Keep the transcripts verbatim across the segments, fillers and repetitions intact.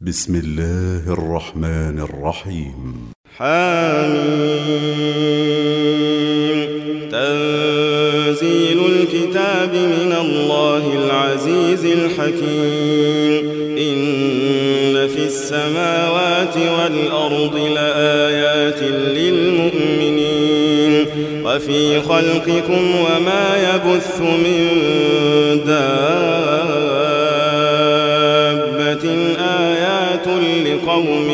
بسم الله الرحمن الرحيم. حميم. تنزيل الكتاب من الله العزيز الحكيم. إن في السماوات والأرض لآيات للمؤمنين وفي خلقكم وما يبث من دابة آيات لقوم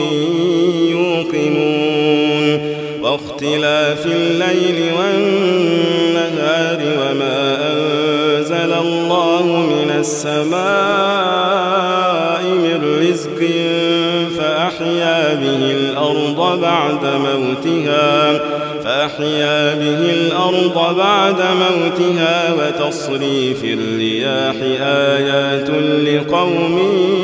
يوقنون واختلاف الليل والنهار وما أنزل الله من السماء من رزق فأحيا به الأرض بعد موتها فأحيا به الأرض بعد موتها وتصريف الرياح آيات لقوم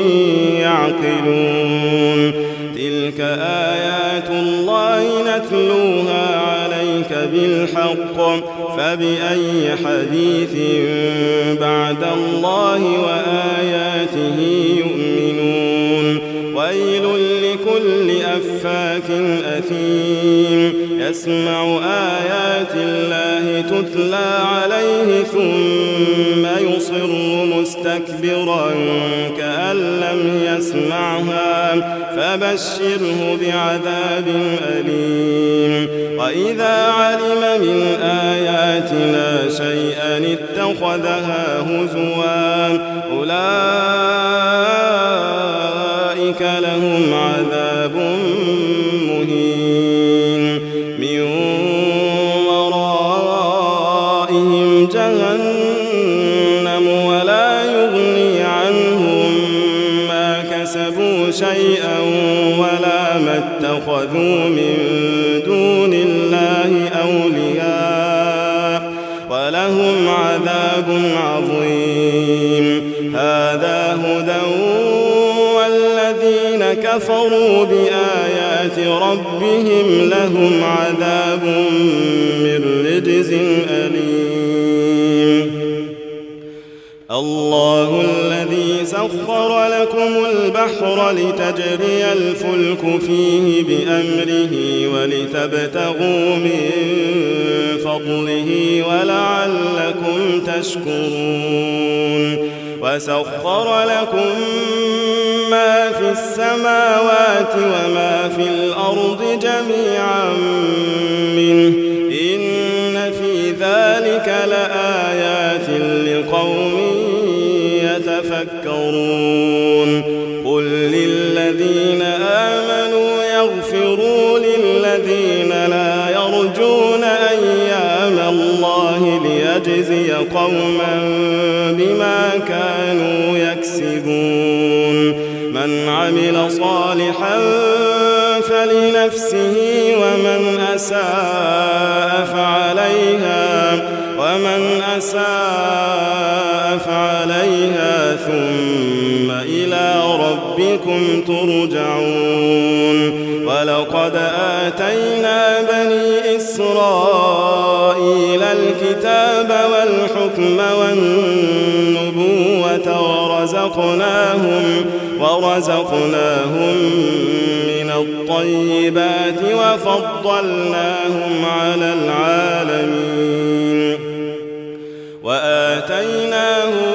يعقلون. تلك آيات الله نتلوها عليك بالحق فبأي حديث بعد الله وآياته يؤمنون. ويل لكل أفاك أثيم يسمع آيات الله تتلى عليه ثم يصر مستكبرا كأن لم يسمعها فبشره بعذاب أليم. وإذا علم من آياتنا شيئا اتخذها هزوا أولئك لهم عذاب مهين من ورائهم جهنم ولا يغني عنهم ما كسبوا شيئا ولا ما اتخذوا من دون الله أولياء ولهم عذاب عظيم. هذا هدى والذين كفروا بآيات ربهم لهم عذاب من رجز أليم. الله الذي سخر لكم البحر لتجري الفلك فيه بأمره ولتبتغوا من فضله ولعلكم تشكرون. وسخر لكم ما في السماوات وما في الأرض جميعا منه إن في ذلك لآيات لقوم يتفكرون. قل للذين آمنوا يغفروا للذين لا يرجون أيام الله ليجزي قوما بما كانوا يكسبون. من عمل صالحا فلنفسه ومن أساء فعليها ومن أساء فعليها ثم إلى ربكم ترجعون. ولقد آتينا بني إسرائيل الكتاب والحكم والنبوة ورزقناهم ورزقناهم من الطيبات وفضلناهم على العالمين وآتيناهم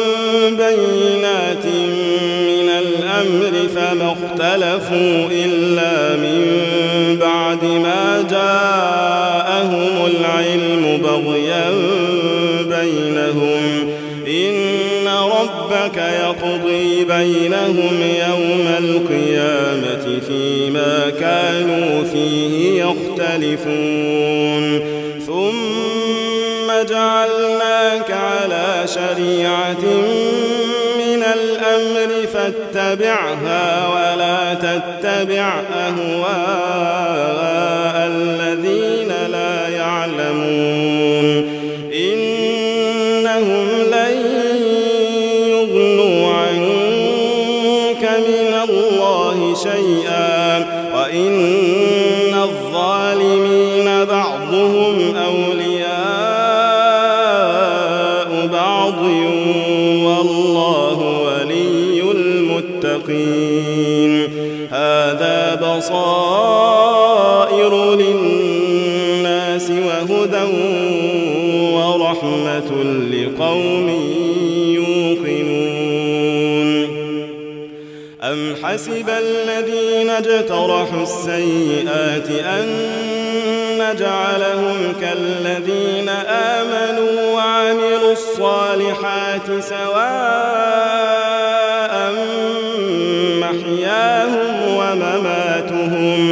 بينات من الأمر فما اختلفوا إلا من بعد ما جاءهم العلم بغيا بينهم. إن ربك يقضي بينهم يوم القيامة فيما كانوا فيه يختلفون. ثم جعلناك على شريعة من الأمر فاتبعها ولا تتبع أهواء الذين لا يعلمون. إنهم لن يغنوا عنك من الله شيئا وإن الظالمين بعضهم أولياء بعض والله ولي المتقين. هذا بصائر للناس وهدى ورحمة لقوم يوقنون أم حسب الذين اجترحوا السيئات أن نجعلهم كالذين آمنوا وعملوا الصالحات سواء محياهم ومماتهم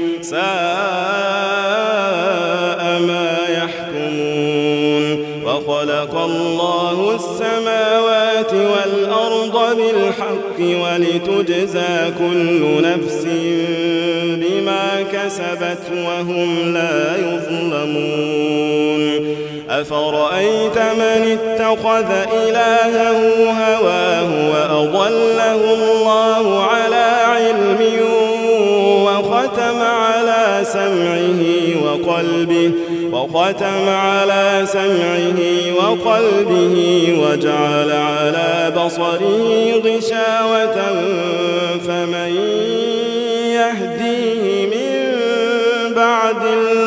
ساء ما يحكمون وخلق الله السماوات والأرض بالحق ولتجزى كل نفس بما كسبت وهم لا يظلمون أفرأيت من اتخذ إلهه هواه وأضله الله على علم وختم على سمعه وقلبه وختم على سمعه وقلبه وجعل على بصره غشاوة فمن يهديه من بعد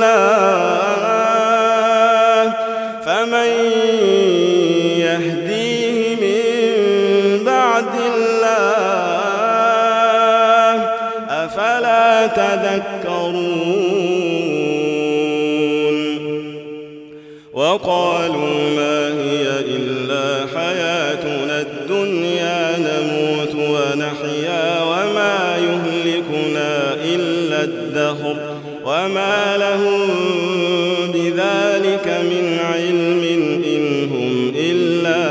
الله فمن يهديه من بعد الله أفلا تذكرون وقالوا ما هي إلا حياتنا الدنيا نموت ونحيا وما يهلكنا إلا الدهر وما لهم بذلك من علم إن هم إلا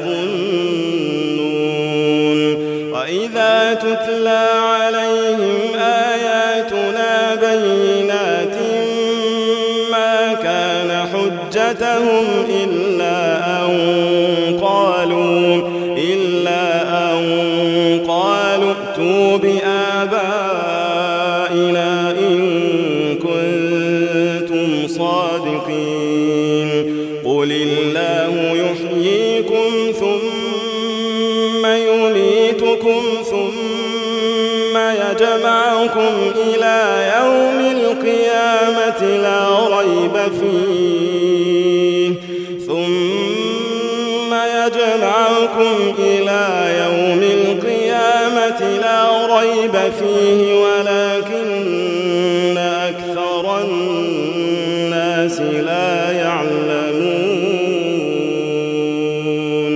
يظنون وإذا تتلى عليهم آياتنا بينات ما كان حجتهم إلا أن قالوا إلا أن قالوا ائتوا بآبائنا إن كنتم صادقين قل الله يحييكم ثم يميتكم ثم يجمعكم إلى يوم القيامة لا ريب فيه ثم يجمعكم إلى يوم القيامة لا ريب فيه ولكن أكثر الناس لا يعلمون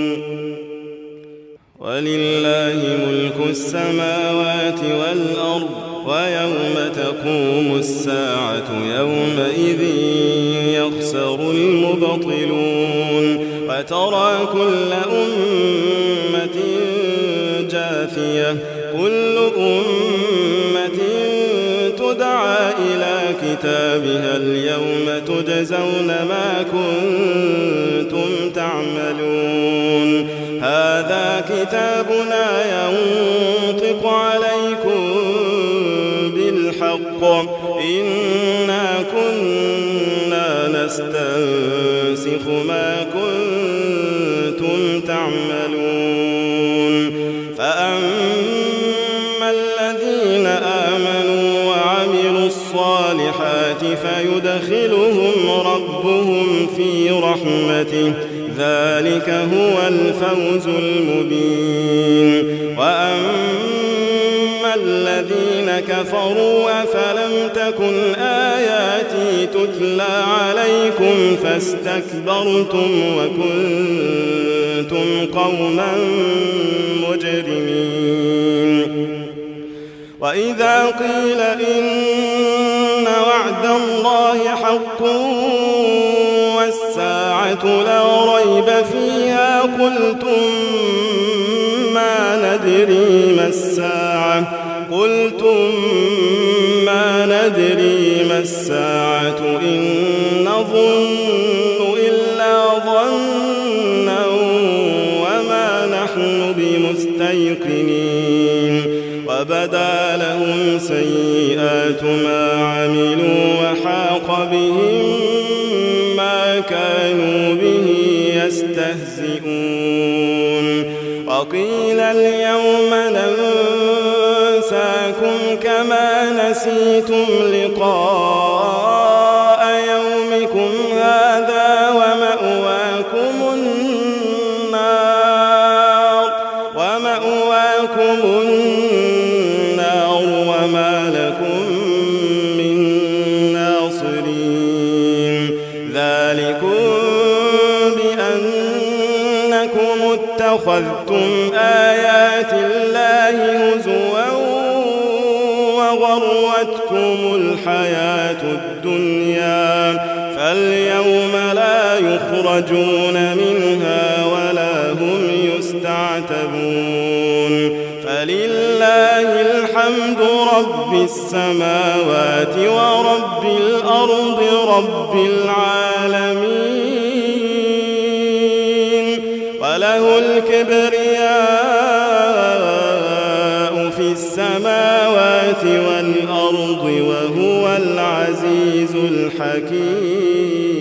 ولله ملك السماوات والأرض ويوم تقوم الساعة يومئذ يخسر المبطلون وترى كل أمة جاثية كل أمة تدعى إلى كتابها اليوم تجزون ما كنتم تعملون هذا كتابنا ينطق عليكم بالحق إنا كنا نستنسخ ما كنتم تعملون فأما الذين آمنوا وعملوا الصالحات فيدخلهم ربهم في رحمته ذلك هو الفوز المبين وأما الذين كفروا أفلم تكن آياتي تتلى عليكم فاستكبرتم وكنتم قوما مجرمين وإذا قيل إن وعد الله حق والساعة لا ريب فيها قلتم ما ندري ما الساعة قلتم ما ندري ما الساعة إن نظن إلا ظنا وما نحن بمستيقنين وبدا لهم سيئات ما عملوا وحاق بهم ما كانوا به يستهزئون وقيل اليوم ننسى أنفسكم كما نسيتم لقاء يومكم هذا ومأواكم النار ومأواكم النار وما لكم من ناصرين ذلكم بأنكم اتخذتم آيات الله هزوا وغرتكم الحياة الدنيا فاليوم لا يخرجون منها ولا هم يستعتبون فلله الحمد رب السماوات ورب الأرض رب العالمين وله الكبرياء في السماوات والأرض وهو العزيز الحكيم.